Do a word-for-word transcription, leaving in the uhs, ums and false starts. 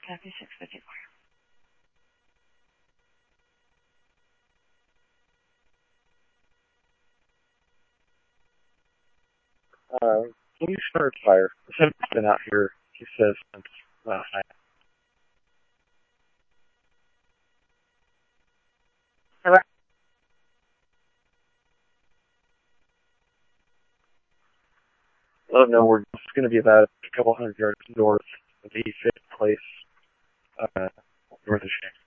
Copy six fifty-four. Uh, can you start fire? Since been out here, he says, since last night. Hello? Oh no, we're just going to be about a couple hundred yards north of the fifth place, uh, north of Shanks.